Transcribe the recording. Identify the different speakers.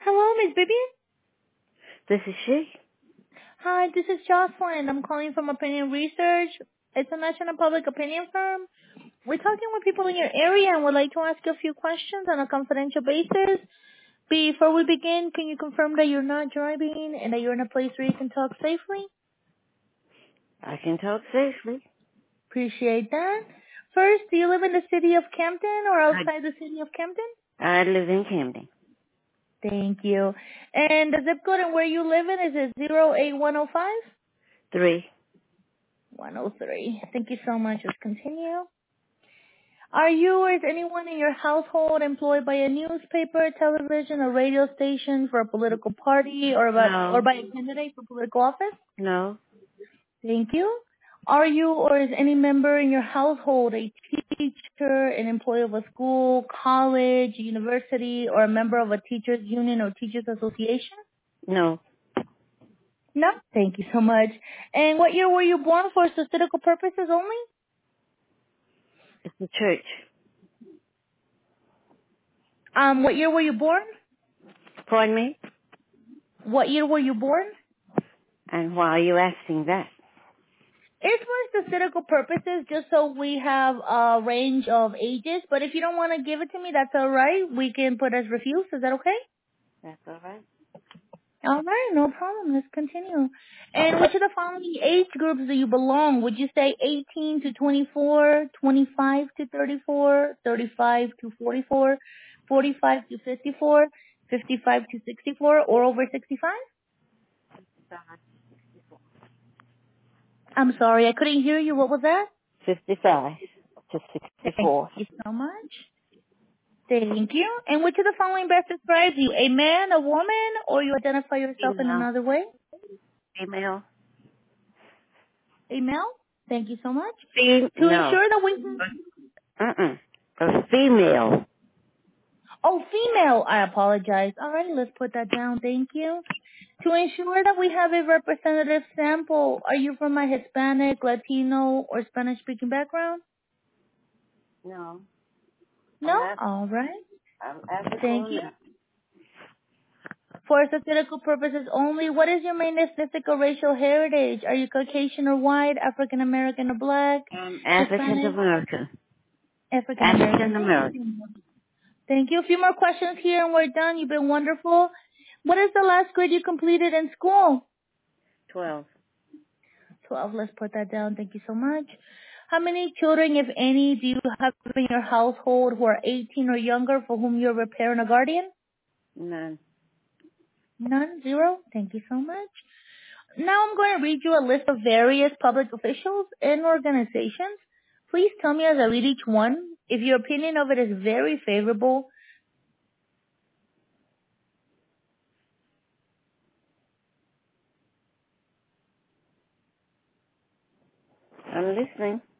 Speaker 1: Hello, Miss Vivian.
Speaker 2: This is she.
Speaker 1: Hi, this is Jocelyn. I'm calling from Opinion Research. It's a national public opinion firm. We're talking with people in your area and would like to ask you a few questions on a confidential basis. Before we begin, can you confirm that you're not driving and that you're in a place where you can talk safely?
Speaker 2: I can talk safely.
Speaker 1: Appreciate that. First, do you live in the city of Camden or outside the city of Camden?
Speaker 2: I live in Camden.
Speaker 1: Thank you. And the zip code and where you live in, is it 08105?
Speaker 2: 3.
Speaker 1: 103. Thank you so much. Let's continue. Are you or is anyone in your household employed by a newspaper, television, or radio station for a political party or
Speaker 2: No.
Speaker 1: by a candidate for political office?
Speaker 2: No.
Speaker 1: Thank you. Are you or is any member in your household a teacher, an employee of a school, college, university, or a member of a teachers union or teachers association?
Speaker 2: No.
Speaker 1: No. Thank you so much. And what year were you born for statistical purposes only?
Speaker 2: It's the church.
Speaker 1: What year were you born?
Speaker 2: Pardon me?
Speaker 1: What year were you born?
Speaker 2: And why are you asking that?
Speaker 1: It's for statistical purposes, just so we have a range of ages. But if you don't want to give it to me, that's all right. We can put as refused. Is that okay?
Speaker 2: That's all right.
Speaker 1: All right, no problem. Let's continue. And which of the following age groups do you belong? Would you say 18 to 24, 25 to 34, 35 to 44, 45 to 54, 55 to 64, or over 65? I'm sorry, I couldn't hear you. What was that?
Speaker 2: 55 to
Speaker 1: Thank
Speaker 2: 64.
Speaker 1: you so much. Thank you. And which of the following best describes you? A man, a woman, or you identify yourself in
Speaker 2: Female.
Speaker 1: another way?
Speaker 2: Female.
Speaker 1: A male? Thank you so much. To
Speaker 2: No.
Speaker 1: ensure that we can...
Speaker 2: A female.
Speaker 1: Oh, female. I apologize. All right, let's put that down. Thank you. To ensure that we have a representative sample, are you from a Hispanic, Latino, or Spanish-speaking background?
Speaker 2: No.
Speaker 1: No? All right.
Speaker 2: I'm
Speaker 1: Thank you.
Speaker 2: African.
Speaker 1: For statistical purposes only, what is your main ethnic or racial heritage? Are you Caucasian or white, African American or black,
Speaker 2: African
Speaker 1: Hispanic,
Speaker 2: American.
Speaker 1: African
Speaker 2: African
Speaker 1: American?
Speaker 2: American.
Speaker 1: Thank you. A few more questions here and we're done. You've been wonderful. What is the last grade you completed in school?
Speaker 2: 12.
Speaker 1: 12. Let's put that down. Thank you so much. How many children, if any, do you have in your household who are 18 or younger for whom you're a parent or guardian?
Speaker 2: None.
Speaker 1: None? Zero? Thank you so much. Now I'm going to read you a list of various public officials and organizations. Please tell me as I read each one if your opinion of it is very favorable.
Speaker 2: I'm listening.